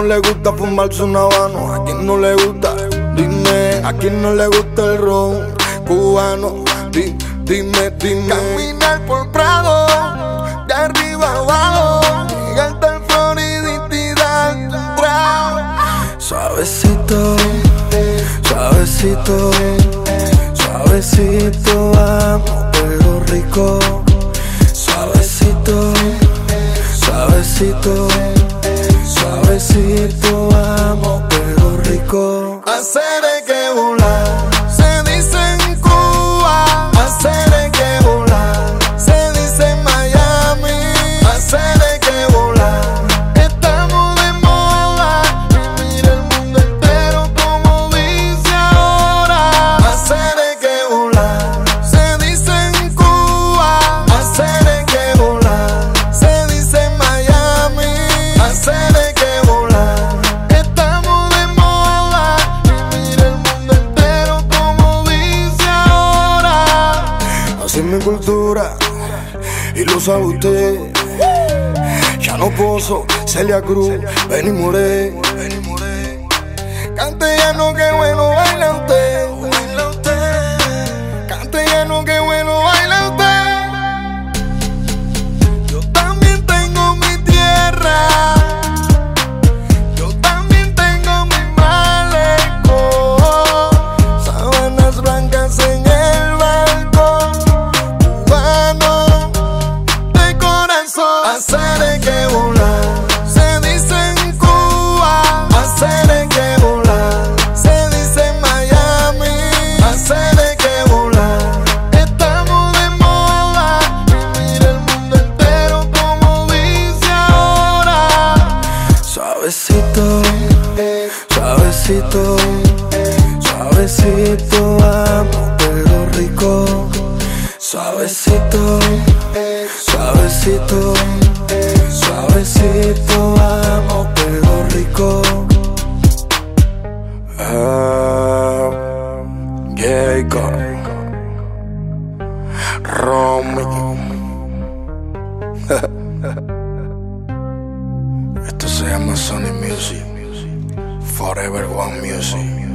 le gusta fumarse un habano? ¿A quién no le gusta? Dime, ¿a quién no le gusta el ron cubano? Dime. Caminar por Prado, de arriba abajo, llegar al Floriditidad. Suavecito, suavecito, suavecito, vamos, pero rico. Suavecito, suavecito, suavecito, vamos, pero rico. Hacer es que volar, se dice en Cuba. Hacer es que volar, se dice en Miami. Hacer es que volar, estamos de moda. Vivir el mundo entero como dice ahora. Hacer es que volar, se dice en Cuba. Hacer es que volar, se dice en Miami. Hacer es que volar, estamos de moda. Vivir el mundo entero como dice ahora. Así es mi cultura y lo sabe usted. Chano Pozo, Celia Cruz, Benny Moré. Castellano, qué bueno baila usted. Castellano, qué bueno baila usted. Yo también tengo mi tierra. Yo también tengo mi malecón. Sábanas blancas en el balcón. Cubano de corazón. Hacer es que volar, se dice en Cuba. Hacer es que volar, se dice en Miami. Hacer es que volar, estamos de moda. Vivir el mundo entero como dice ahora. Suavecito, suavecito, suavecito, vamos, pero rico. Suavecito, suavecito, suavecito, vamos, pero rico. Jacob, Romeo. Esto se llama Sony Music, Forever One Music.